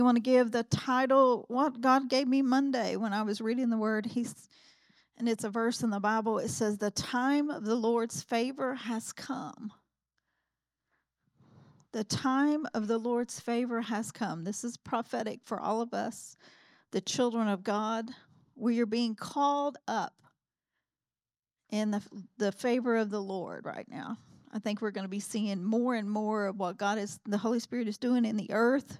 You want to give the title, what God gave me Monday when I was reading the word. And it's a verse in the Bible. It says, "The time of the Lord's favor has come." The time of the Lord's favor has come. This is prophetic for all of us, the children of God. We are being called up in the favor of the Lord right now. I think we're going to be seeing more and more of what the Holy Spirit is doing in the earth.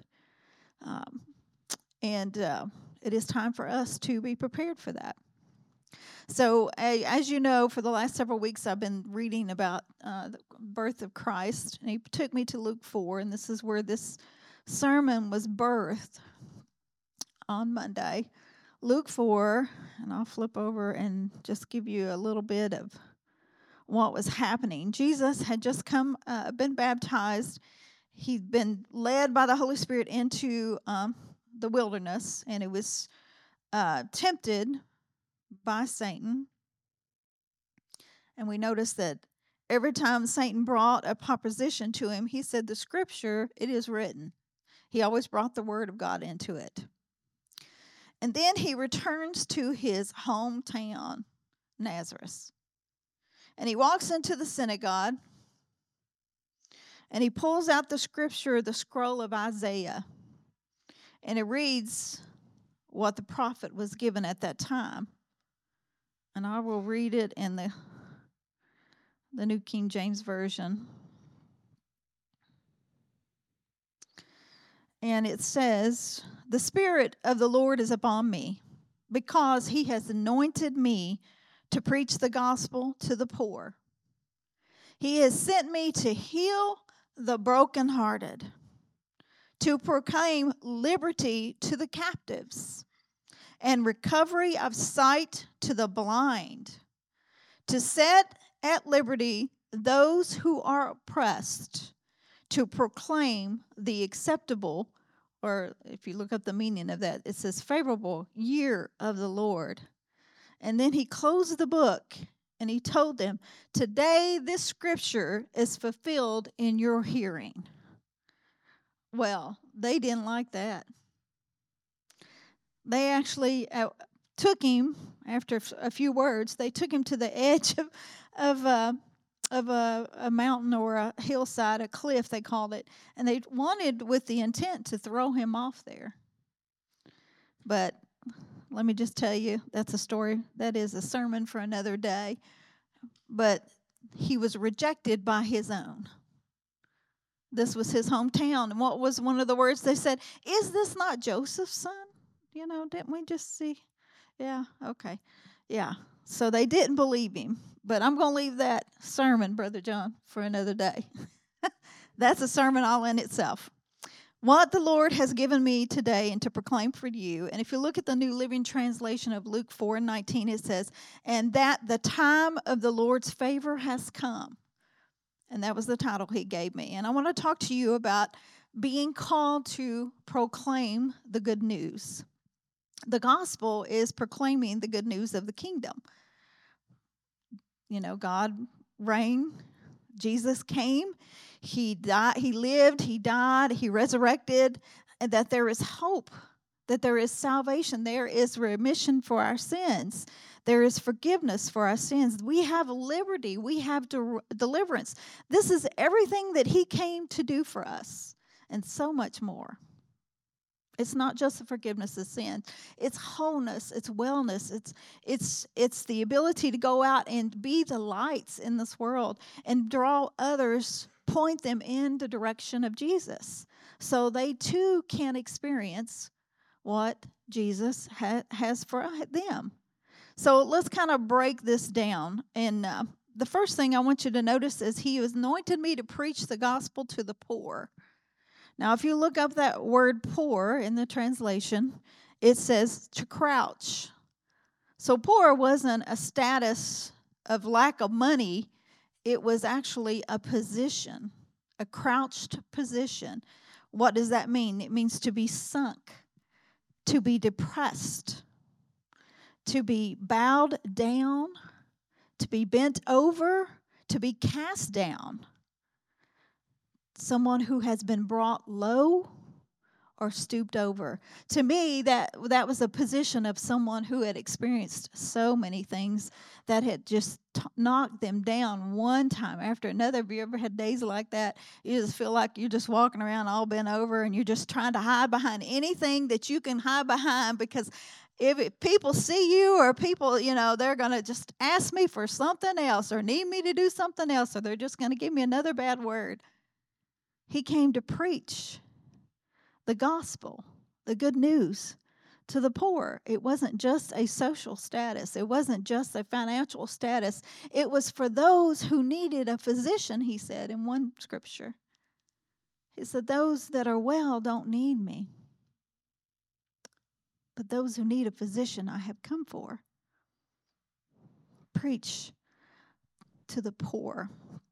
And it is time for us to be prepared for that. So, as you know, for the last several weeks, I've been reading about the birth of Christ. And he took me to Luke 4, and this is where this sermon was birthed on Monday. Luke 4, and I'll flip over and just give you a little bit of what was happening. Jesus had just been baptized. He'd been led by the Holy Spirit into the wilderness, and it was tempted by Satan. And we notice that every time Satan brought a proposition to him, he said, "The scripture, it is written." He always brought the word of God into it. And then he returns to his hometown, Nazareth. And he walks into the synagogue, and he pulls out the scripture, the scroll of Isaiah. And it reads what the prophet was given at that time. And I will read it in the New King James Version. And it says, "The Spirit of the Lord is upon me, because he has anointed me to preach the gospel to the poor. He has sent me to heal the brokenhearted, to proclaim liberty to the captives, and recovery of sight to the blind, to set at liberty those who are oppressed, to proclaim the acceptable," or if you look up the meaning of that, it says favorable year of the Lord. And then he closed the book and he told them, "Today this scripture is fulfilled in your hearing." Well, they didn't like that. They actually took him, after a few words, they took him to the edge of a mountain or a hillside, a cliff they called it, and they wanted with the intent to throw him off there. But let me just tell you, that's a story, that is a sermon for another day. But he was rejected by his own. This was his hometown. And what was one of the words they said? "Is this not Joseph's son?" Didn't we just see? Yeah, okay. Yeah. So they didn't believe him. But I'm going to leave that sermon, Brother John, for another day. That's a sermon all in itself. What the Lord has given me today and to proclaim for you. And if you look at the New Living Translation of Luke 4:19, it says, "And that the time of the Lord's favor has come." And that was the title he gave me. And I want to talk to you about being called to proclaim the good news. The gospel is proclaiming the good news of the kingdom. God reigned. Jesus came. He died. He lived. He died. He resurrected. And that there is hope. That there is salvation. There is remission for our sins. There is forgiveness for our sins. We have liberty. We have deliverance. This is everything that he came to do for us. And so much more. It's not just the forgiveness of sin. It's wholeness. It's wellness. It's the ability to go out and be the lights in this world and draw others, point them in the direction of Jesus, so they too can experience what Jesus has for them. So let's kind of break this down. And the first thing I want you to notice is he has anointed me to preach the gospel to the poor. Now, if you look up that word "poor" in the translation, it says to crouch. So poor wasn't a status of lack of money. It was actually a position, a crouched position. What does that mean? It means to be sunk, to be depressed, to be bowed down, to be bent over, to be cast down. Someone who has been brought low or stooped over. To me, that was a position of someone who had experienced so many things that had just knocked them down one time after another. Have you ever had days like that? You just feel like you're just walking around all bent over and you're just trying to hide behind anything that you can hide behind, because if people see you, or people, they're going to just ask me for something else or need me to do something else, or they're just going to give me another bad word. He came to preach the gospel, the good news to the poor. It wasn't just a social status. It wasn't just a financial status. It was for those who needed a physician, he said in one scripture. He said, those that are well don't need me, but those who need a physician I have come for. Preach to the poor.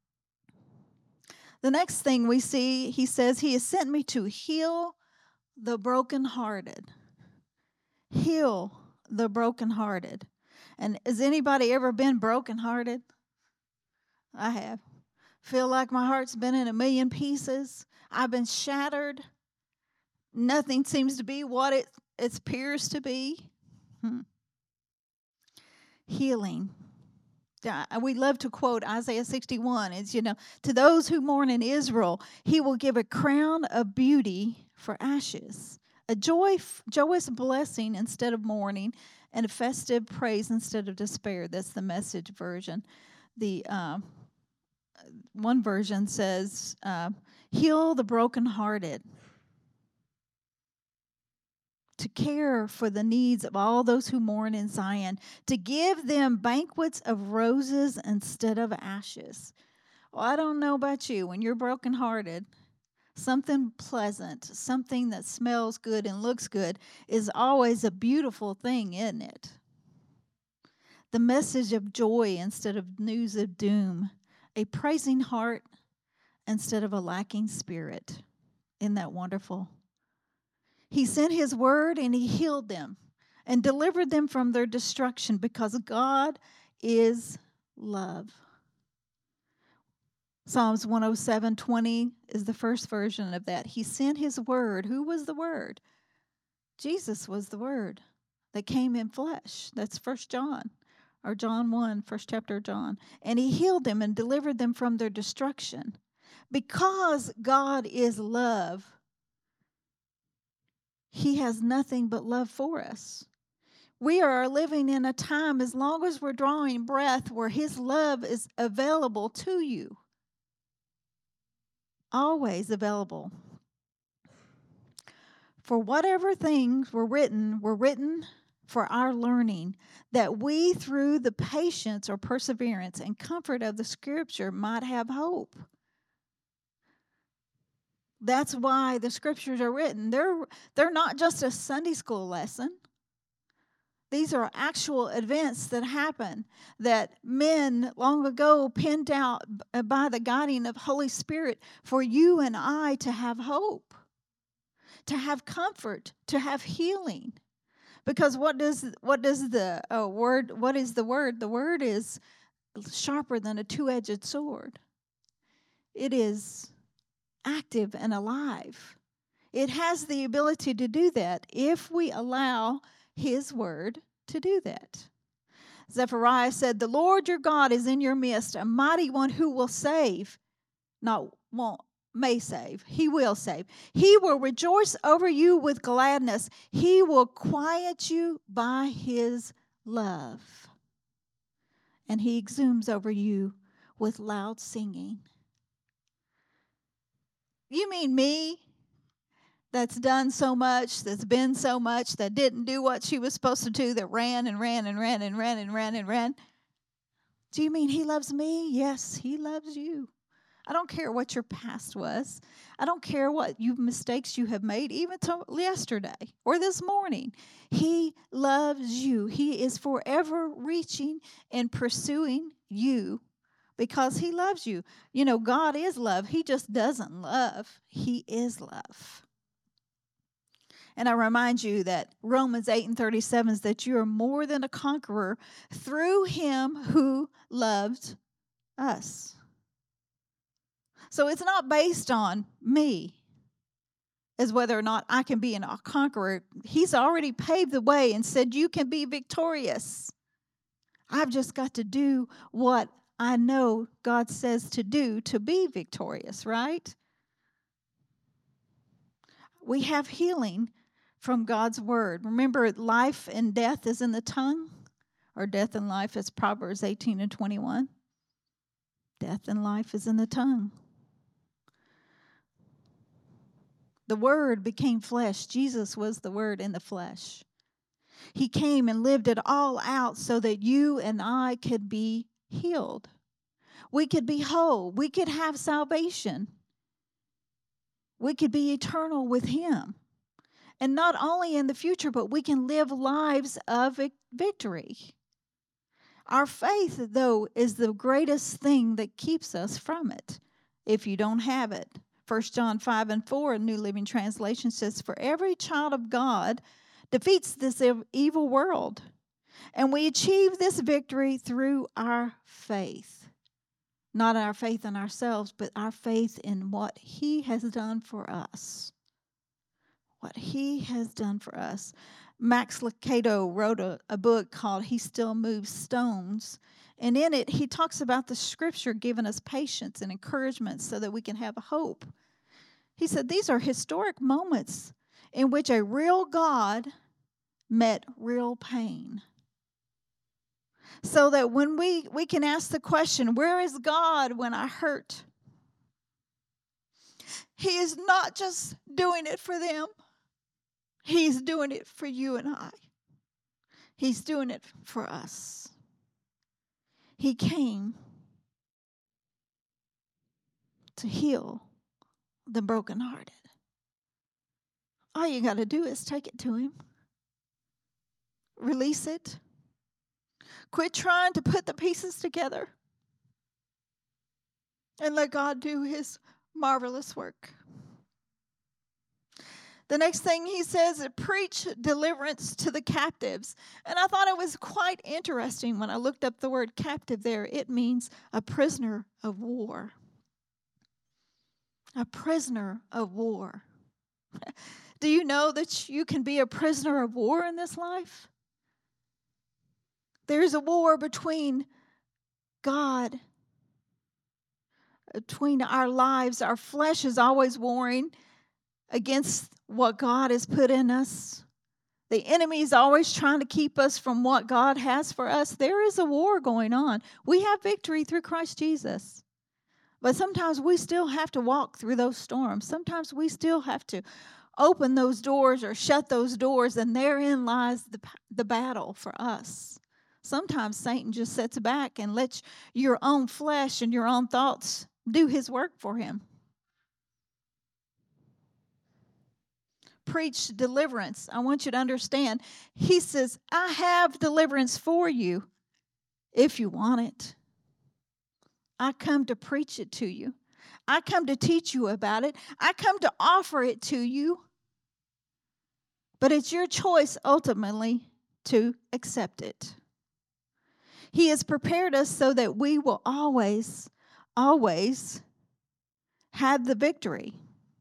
The next thing we see, he says, he has sent me to heal the brokenhearted. Heal the brokenhearted. And has anybody ever been brokenhearted? I have. Feel like my heart's been in a million pieces. I've been shattered. Nothing seems to be what it appears to be. Healing. We love to quote Isaiah 61. It's, to those who mourn in Israel, he will give a crown of beauty for ashes, a joyous blessing instead of mourning, and a festive praise instead of despair. That's the Message version. The one version says, heal the brokenhearted, to care for the needs of all those who mourn in Zion, to give them banquets of roses instead of ashes. Well, I don't know about you. When you're brokenhearted, something pleasant, something that smells good and looks good is always a beautiful thing, isn't it? The message of joy instead of news of doom, a praising heart instead of a lacking spirit. Isn't that wonderful? He sent his word and he healed them and delivered them from their destruction, because God is love. Psalms 107:20 is the first version of that. He sent his word. Who was the word? Jesus was the word that came in flesh. That's 1 John, or John 1, first chapter of John. And he healed them and delivered them from their destruction. Because God is love, he has nothing but love for us. We are living in a time, as long as we're drawing breath, where his love is available to you. Always available. For whatever things were written for our learning, that we, through the patience or perseverance and comfort of the Scripture, might have hope. That's why the Scriptures are written. They're not just a Sunday school lesson. These are actual events that happen, that men long ago penned out by the guiding of Holy Spirit for you and I to have hope, to have comfort, to have healing. Because what is the word? What is the word? The word is sharper than a two-edged sword. It is active and alive. It has the ability to do that if we allow his word to do that. Zephaniah said, the Lord your God is in your midst, a mighty one who will save. May save. He will save. He will rejoice over you with gladness. He will quiet you by his love. And he exudes over you with loud singing. You mean me, that's done so much, that's been so much, that didn't do what she was supposed to do, that ran and ran and ran and ran and ran and ran? Do you mean he loves me? Yes, he loves you. I don't care what your past was. I don't care what mistakes you have made, even till yesterday or this morning. He loves you. He is forever reaching and pursuing you because he loves you. You know, God is love. He just doesn't love. He is love. And I remind you that Romans 8:37 is that you are more than a conqueror through him who loved us. So it's not based on me. as whether or not I can be a conqueror. He's already paved the way and said, you can be victorious. I've just got to do what I know God says to do to be victorious, right? We have healing from God's word. Remember, life and death is in the tongue, or death and life is Proverbs 18:21. Death and life is in the tongue. The Word became flesh. Jesus was the Word in the flesh. He came and lived it all out so that you and I could be healed. We could be whole. We could have salvation. We could be eternal with Him. And not only in the future, but we can live lives of victory. Our faith, though, is the greatest thing that keeps us from it if you don't have it. 1 John 5:4, New Living Translation says, for every child of God defeats this evil world. And we achieve this victory through our faith. Not our faith in ourselves, but our faith in what He has done for us. What He has done for us. Max Lucado wrote a book called He Still Moves Stones. And in it, he talks about the Scripture giving us patience and encouragement so that we can have hope. He said these are historic moments in which a real God met real pain. So that when we can ask the question, where is God when I hurt? He is not just doing it for them. He's doing it for you and I. He's doing it for us. He came to heal the brokenhearted. All you got to do is take it to Him. Release it. Quit trying to put the pieces together. And let God do His marvelous work. The next thing he says is preach deliverance to the captives. And I thought it was quite interesting when I looked up the word captive there. It means a prisoner of war. A prisoner of war. Do you know that you can be a prisoner of war in this life? There's a war between God, between our lives. Our flesh is always warring against what God has put in us. The enemy is always trying to keep us from what God has for us. There is a war going on. We have victory through Christ Jesus. But sometimes we still have to walk through those storms. Sometimes we still have to open those doors or shut those doors, and therein lies the battle for us. Sometimes Satan just sits back and lets your own flesh and your own thoughts do his work for him. Preach deliverance. I want you to understand. He says, I have deliverance for you if you want it. I come to preach it to you. I come to teach you about it. I come to offer it to you. But it's your choice ultimately to accept it. He has prepared us so that we will always, always have the victory.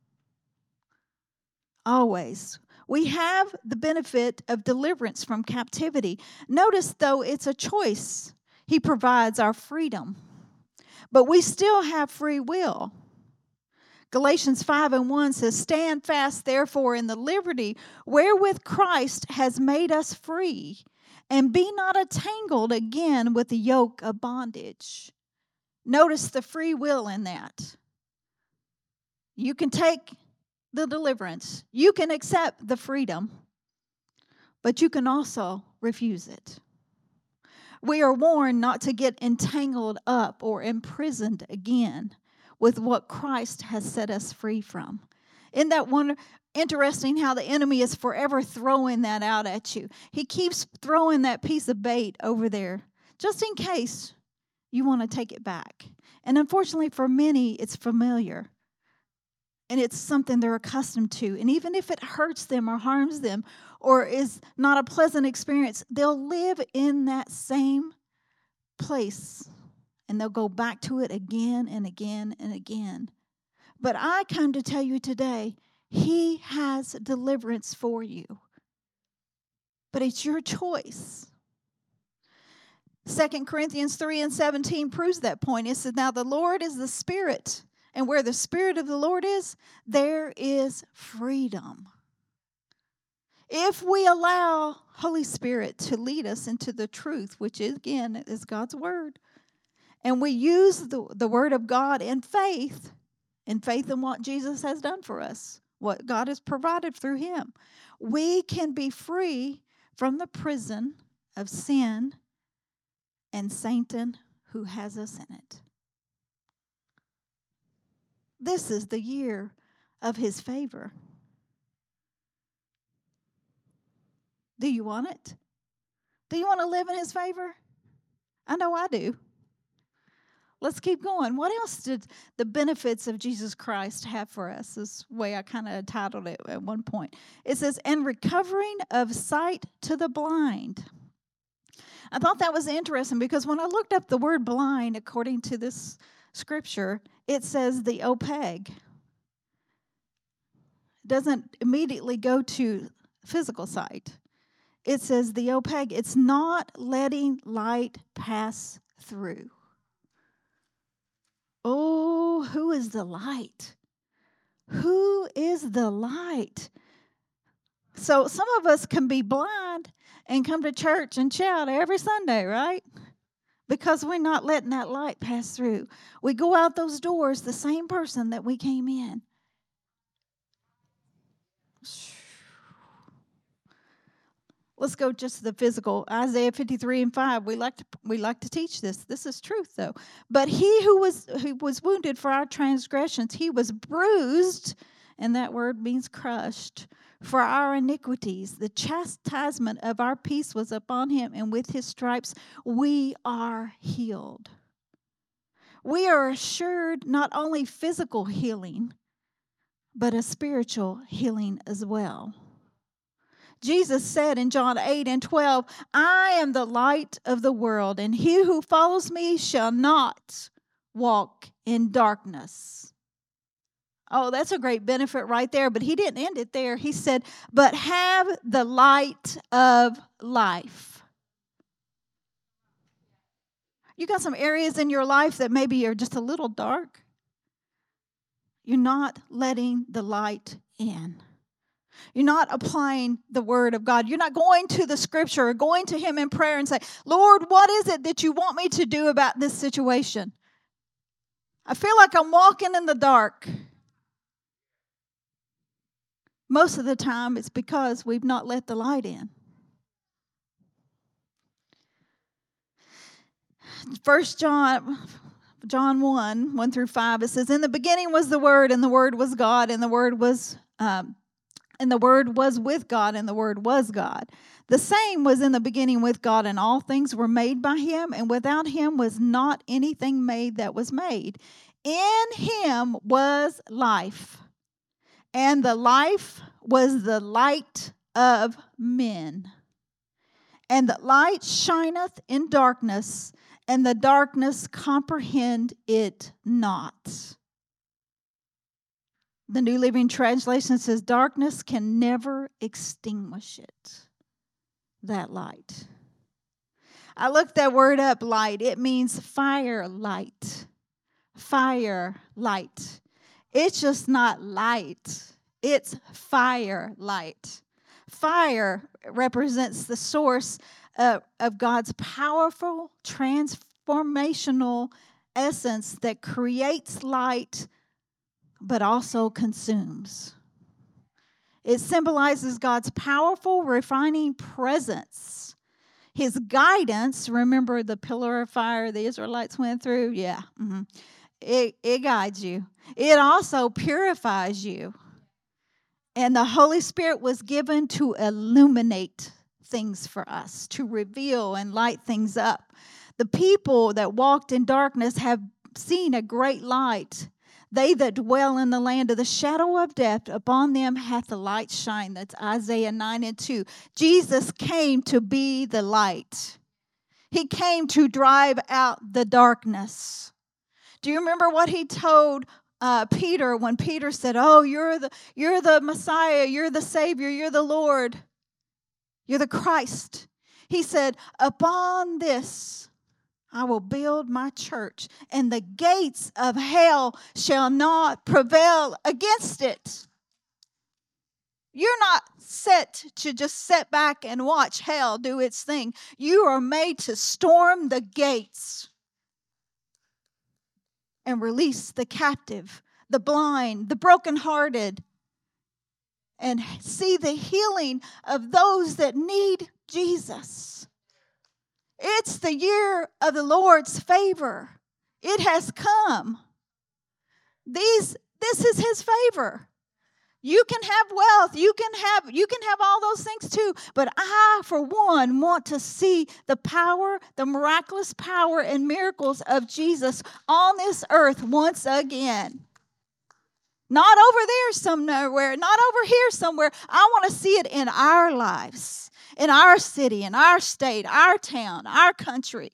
Always. We have the benefit of deliverance from captivity. Notice, though, it's a choice. He provides our freedom. But we still have free will. Galatians 5:1 says, stand fast, therefore, in the liberty wherewith Christ has made us free, and be not entangled again with the yoke of bondage. Notice the free will in that. You can take the deliverance. You can accept the freedom, but you can also refuse it. We are warned not to get entangled up or imprisoned again with what Christ has set us free from. Isn't that interesting how the enemy is forever throwing that out at you? He keeps throwing that piece of bait over there just in case you want to take it back. And unfortunately for many, it's familiar. And it's something they're accustomed to. And even if it hurts them or harms them or is not a pleasant experience, they'll live in that same place. And they'll go back to it again and again and again. But I come to tell you today, He has deliverance for you. But it's your choice. 2 Corinthians 3:17 proves that point. It says, now the Lord is the Spirit, and where the Spirit of the Lord is, there is freedom. If we allow Holy Spirit to lead us into the truth, which is, again, is God's Word, and we use the Word of God in faith in what Jesus has done for us, what God has provided through Him, we can be free from the prison of sin and Satan who has us in it. This is the year of His favor. Do you want it? Do you want to live in His favor? I know I do. Let's keep going. What else did the benefits of Jesus Christ have for us? This way I kind of titled it at one point. It says, and recovering of sight to the blind. I thought that was interesting because when I looked up the word blind, according to this scripture, it says the opeg. It doesn't immediately go to physical sight. It says the opeg. It's not letting light pass through. Oh, who is the light? Who is the light? So some of us can be blind and come to church and shout every Sunday, right? Because we're not letting that light pass through. We go out those doors the same person that we came in. Let's go just to the physical. Isaiah 53:5. We like to teach this. This is truth, though. But he who was wounded for our transgressions, he was bruised, and that word means crushed, for our iniquities. The chastisement of our peace was upon him, and with his stripes we are healed. We are assured not only physical healing, but a spiritual healing as well. Jesus said in John 8:12, I am the light of the world, and he who follows me shall not walk in darkness. Oh, that's a great benefit right there, but he didn't end it there. He said, but have the light of life. You got some areas in your life that maybe are just a little dark. You're not letting the light in. You're not applying the word of God. You're not going to the scripture or going to him in prayer and say, Lord, what is it that you want me to do about this situation? I feel like I'm walking in the dark. Most of the time, it's because we've not let the light in. 1 John 1:1-5, it says, in the beginning was the Word, and the Word was God, and the Word was with God, and the Word was God. The same was in the beginning with God, and all things were made by him, and without him was not anything made that was made. In him was life, and the life was the light of men. And the light shineth in darkness, and the darkness comprehend it not. The New Living Translation says, darkness can never extinguish it, that light. I looked that word up, light. It means fire light. Fire light. It's just not light. It's fire light. Fire represents the source of God's powerful, transformational essence that creates light but also consumes. It symbolizes God's powerful, refining presence. His guidance, remember the pillar of fire the Israelites went through? Yeah. Mm-hmm. It guides you. It also purifies you. And the Holy Spirit was given to illuminate things for us, to reveal and light things up. The people that walked in darkness have seen a great light. They that dwell in the land of the shadow of death, upon them hath the light shine. That's Isaiah 9:2. Jesus came to be the light. He came to drive out the darkness. Do you remember what he told Peter, when Peter said, "Oh, you're the Messiah, you're the Savior, you're the Lord, you're the Christ," he said, "Upon this I will build my church, and the gates of hell shall not prevail against it." You're not set to just sit back and watch hell do its thing. You are made to storm the gates and release the captive, the blind, the brokenhearted, and see the healing of those that need Jesus. It's the year of the Lord's favor. It has come. This is his favor. You can have wealth, you can have all those things too, but I, for one, want to see the power, the miraculous power and miracles of Jesus on this earth once again. Not over there somewhere, not over here somewhere. I want to see it in our lives, in our city, in our state, our town, our country.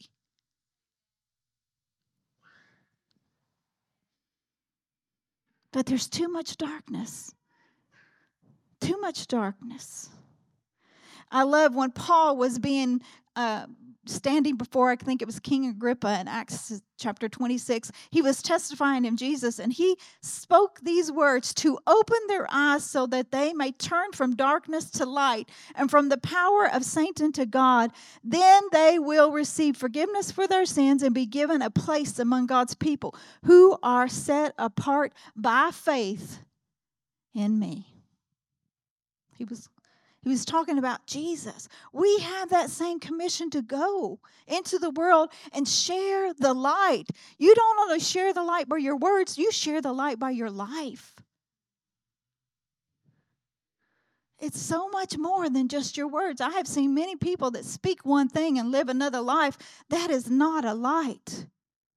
But there's too much darkness. Too much darkness. I love when Paul was being standing before, I think it was King Agrippa in Acts chapter 26. He was testifying of Jesus, and he spoke these words: to open their eyes so that they may turn from darkness to light and from the power of Satan to God. Then they will receive forgiveness for their sins and be given a place among God's people who are set apart by faith in me. He was talking about Jesus. We have that same commission to go into the world and share the light. You don't only share the light by your words, you share the light by your life. It's so much more than just your words. I have seen many people that speak one thing and live another life. That is not a light.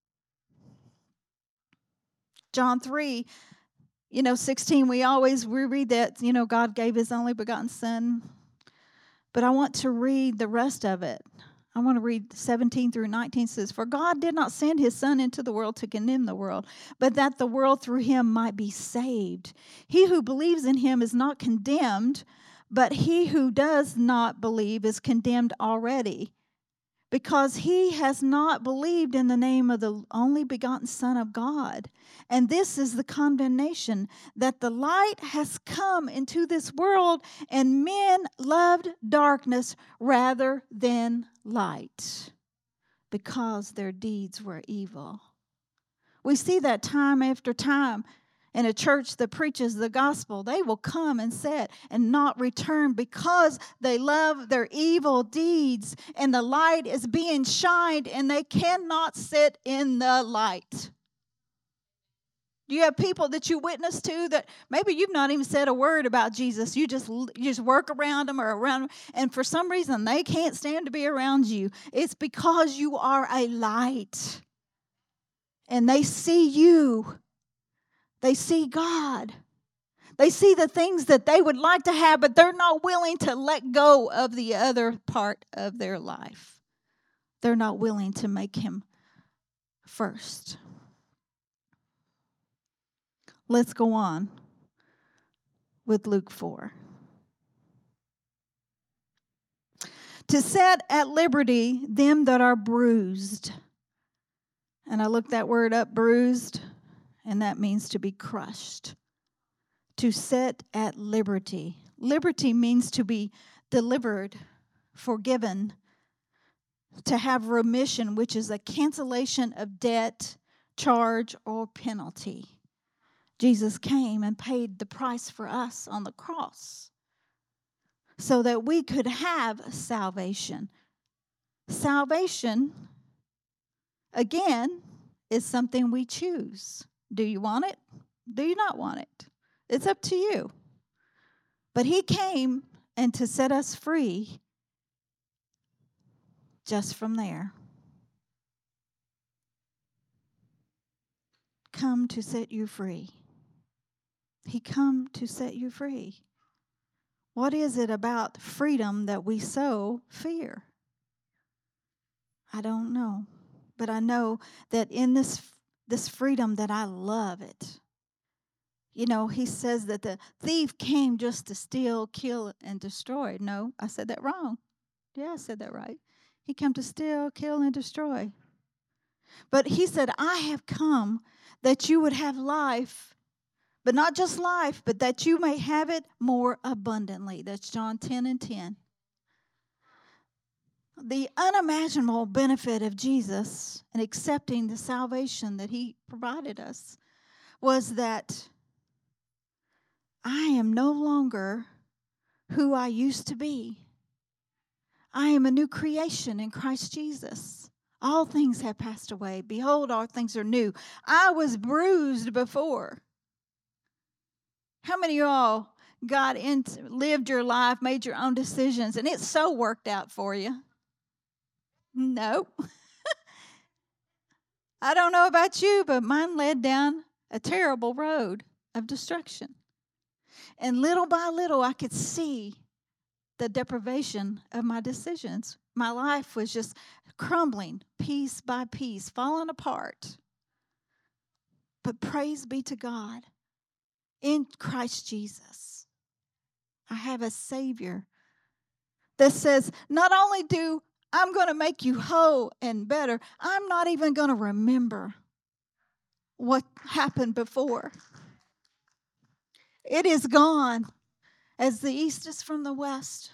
John 3, 16, we read that, God gave his only begotten son. But I want to read the rest of it. I want to read 17 through 19. It says, "For God did not send his son into the world to condemn the world, but that the world through him might be saved. He who believes in him is not condemned, but he who does not believe is condemned already, because he has not believed in the name of the only begotten Son of God. And this is the condemnation, that the light has come into this world, and men loved darkness rather than light, because their deeds were evil." We see that time after time. In a church that preaches the gospel, they will come and sit and not return because they love their evil deeds, and the light is being shined and they cannot sit in the light. Do you have people that you witness to that maybe you've not even said a word about Jesus? You just work around them or around them, and for some reason they can't stand to be around you. It's because you are a light, and they see you. They see God. They see the things that they would like to have, but they're not willing to let go of the other part of their life. They're not willing to make him first. Let's go on with Luke 4. "To set at liberty them that are bruised." And I looked that word up, bruised, and that means to be crushed. To set at liberty. Liberty means to be delivered, forgiven, to have remission, which is a cancellation of debt, charge, or penalty. Jesus came and paid the price for us on the cross so that we could have salvation. Salvation, again, is something we choose. Do you want it? Do you not want it? It's up to you. But he came and to set us free just from there. Come to set you free. He come to set you free. What is it about freedom that we so fear? I don't know. But I know that in this freedom that I love it. You know, he says that the thief came just to steal, kill, and destroy. No, I said that wrong. Yeah, I said that right. He came to steal, kill, and destroy. But he said, I have come that you would have life, but not just life, but that you may have it more abundantly. That's John 10:10. The unimaginable benefit of Jesus and accepting the salvation that he provided us was that I am no longer who I used to be. I am a new creation in Christ Jesus. All things have passed away. Behold, all things are new. I was bruised before. How many of y'all got into, lived your life, made your own decisions, and it so worked out for you? No. I don't know about you, but mine led down a terrible road of destruction. And little by little, I could see the deprivation of my decisions. My life was just crumbling piece by piece, falling apart. But praise be to God, in Christ Jesus, I have a Savior that says, not only do I'm going to make you whole and better, I'm not even going to remember what happened before. It is gone as the east is from the west.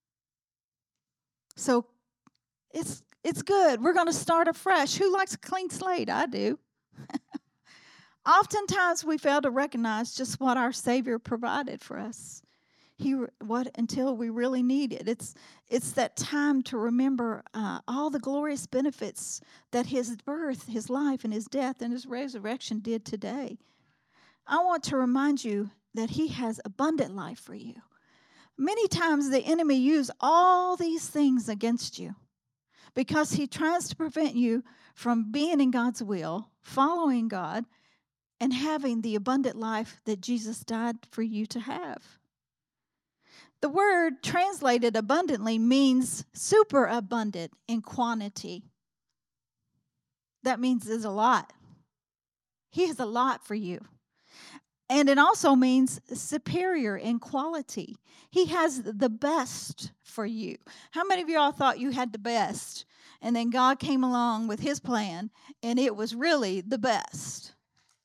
So it's good. We're going to start afresh. Who likes a clean slate? I do. Oftentimes we fail to recognize just what our Savior provided for us. Until we really need it. It's that time to remember all the glorious benefits that his birth, his life, and his death and his resurrection did today. I want to remind you that he has abundant life for you. Many times the enemy uses all these things against you because he tries to prevent you from being in God's will, following God, and having the abundant life that Jesus died for you to have. The word translated abundantly means superabundant in quantity. That means there's a lot. He has a lot for you. And it also means superior in quality. He has the best for you. How many of y'all thought you had the best? And then God came along with his plan, and it was really the best.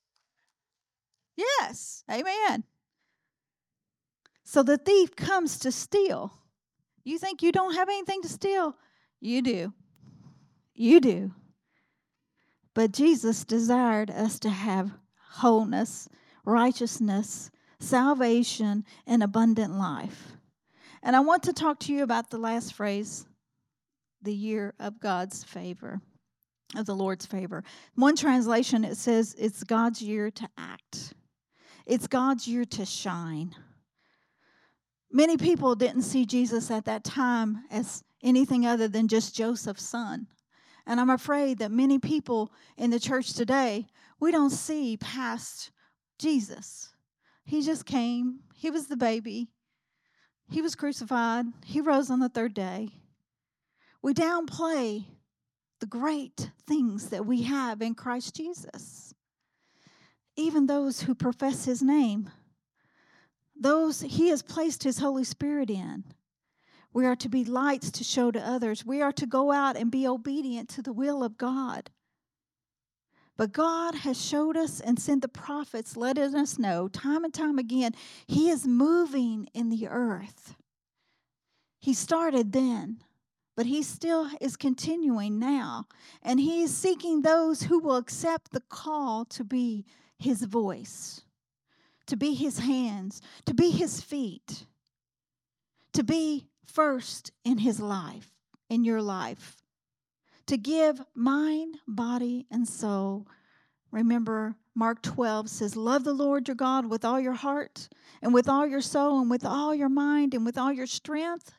Yes, amen. So the thief comes to steal. You think you don't have anything to steal? You do. You do. But Jesus desired us to have wholeness, righteousness, salvation, and abundant life. And I want to talk to you about the last phrase, the year of God's favor, of the Lord's favor. One translation, it says it's God's year to act. It's God's year to shine. Many people didn't see Jesus at that time as anything other than just Joseph's son. And I'm afraid that many people in the church today, we don't see past Jesus. He just came. He was the baby. He was crucified. He rose on the third day. We downplay the great things that we have in Christ Jesus. Even those who profess his name, those he has placed his Holy Spirit in. We are to be lights to show to others. We are to go out and be obedient to the will of God. But God has showed us and sent the prophets, letting us know time and time again, he is moving in the earth. He started then, but he still is continuing now. And he is seeking those who will accept the call to be his voice, to be his hands, to be his feet, to be first in his life, in your life, to give mind, body, and soul. Remember, Mark 12 says, love the Lord your God with all your heart and with all your soul and with all your mind and with all your strength.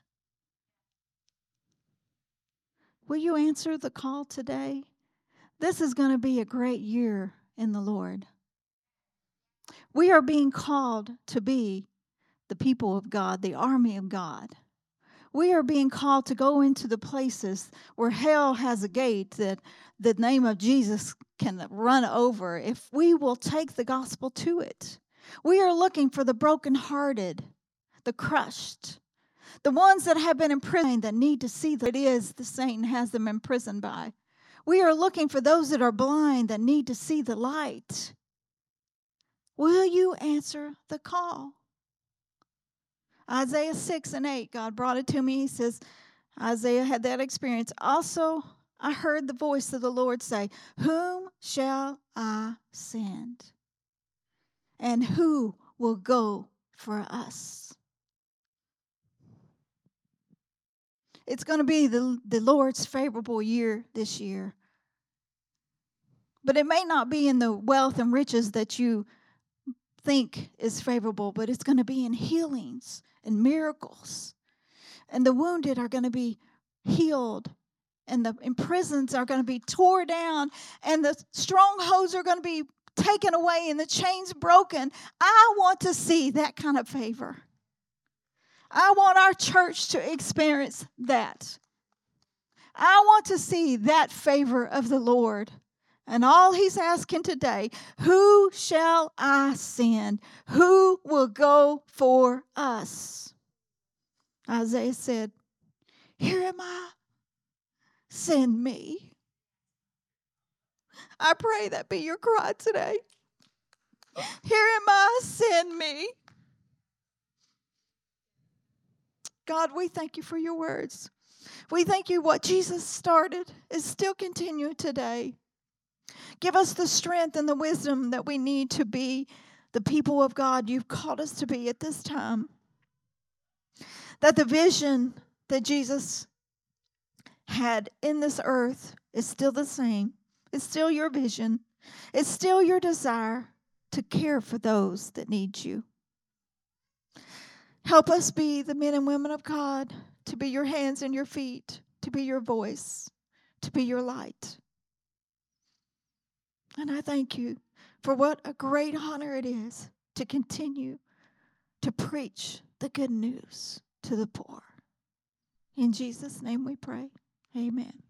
Will you answer the call today? This is going to be a great year in the Lord. We are being called to be the people of God, the army of God. We are being called to go into the places where hell has a gate that the name of Jesus can run over if we will take the gospel to it. We are looking for the brokenhearted, the crushed, the ones that have been imprisoned that need to see that it is the Satan has them imprisoned by. We are looking for those that are blind that need to see the light. Will you answer the call? Isaiah 6 and 8, God brought it to me. He says, Isaiah had that experience. Also, I heard the voice of the Lord say, whom shall I send? And who will go for us? It's going to be the Lord's favorable year this year. But it may not be in the wealth and riches that you think is favorable, but it's going to be in healings and miracles. And the wounded are going to be healed. And the imprisons are going to be torn down. And the strongholds are going to be taken away and the chains broken. I want to see that kind of favor. I want our church to experience that. I want to see that favor of the Lord. And all he's asking today, who shall I send? Who will go for us? Isaiah said, here am I. Send me. I pray that be your cry today. Here am I. Send me. God, we thank you for your words. We thank you what Jesus started is still continuing today. Give us the strength and the wisdom that we need to be the people of God you've called us to be at this time. That the vision that Jesus had in this earth is still the same. It's still your vision. It's still your desire to care for those that need you. Help us be the men and women of God, to be your hands and your feet, to be your voice, to be your light. And I thank you for what a great honor it is to continue to preach the good news to the poor. In Jesus' name we pray. Amen.